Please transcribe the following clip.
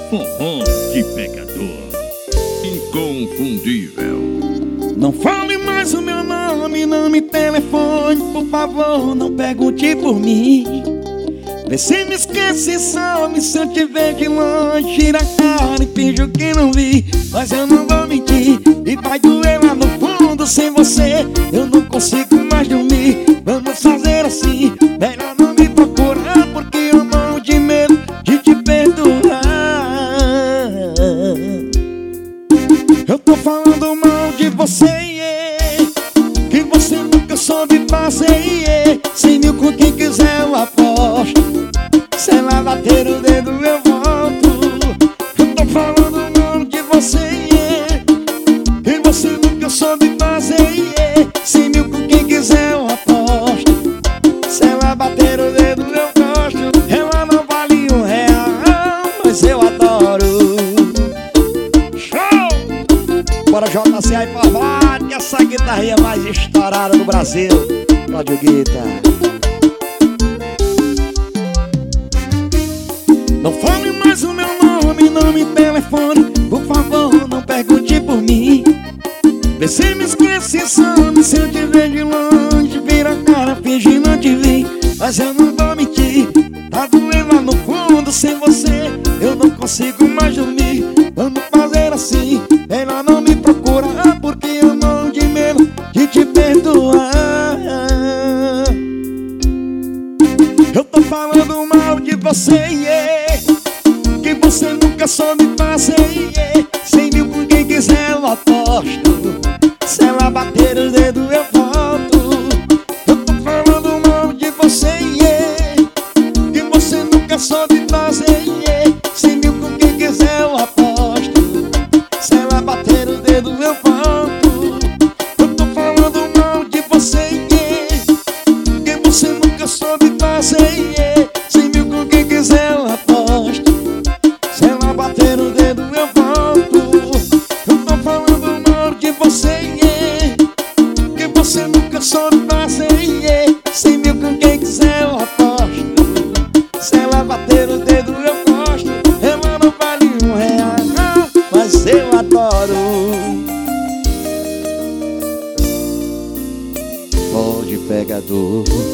Forró de Pegador, inconfundível. Não fale mais o meu nome, não me telefone, por favor, não pergunte por mim. Vê se me esquece, some se eu te ver de longe. Tira a cara e finge que não vi, mas eu não vou mentir. E vai doer lá no fundo, sem você eu não consigo mais dormir. Vamos fazer assim, melhor não me procurar, porque eu morro de medo de te perdoar. Eu tô falando mal de você, que você nunca soube fazer. 100 mil com quem quiser eu aposto, se ela bater o dedo eu volto. Eu tô falando mal de você, que você nunca soube fazer. 100 mil com quem quiser eu aposto, se ela bater o dedo eu gosto. Ela não vale R$1, mas eu adoro. Bora JC aí pra baixo, que essa guitarrinha mais estourada do Brasil. Cláudio Guita. Não fale mais o meu nome, não me telefone, por favor, não pergunte por mim. Vê se me esquece, some se eu te ver de longe. Vira a cara, finge não te vi, mas eu não vou mentir. Tá doendo lá no fundo, sem você eu não consigo mais dormir. Vamos fazer assim, melhor não me procurar, porque eu morro de medo de te perdoar. Eu tô falando mal de você, que você nunca soube fazer. 100 mil com quem quiser eu aposto, se ela bater o dedo eu volto. Eu tô falando mal de você, que você nunca soube fazer. 100 mil com quem quiser eu aposto, se ela bater o dedo eu volto. Eu tô falando mal de você, que você nunca soube fazer. 100 mil com quem quiser eu aposto, se ela bater o dedo eu volto. Eu tô falando mal de você, que você nunca soube fazer. 100 mil com quem quiser eu aposto, se ela bater o dedo eu gosto. Ela não vale R$1, mas eu adoro. Forró de Pegador.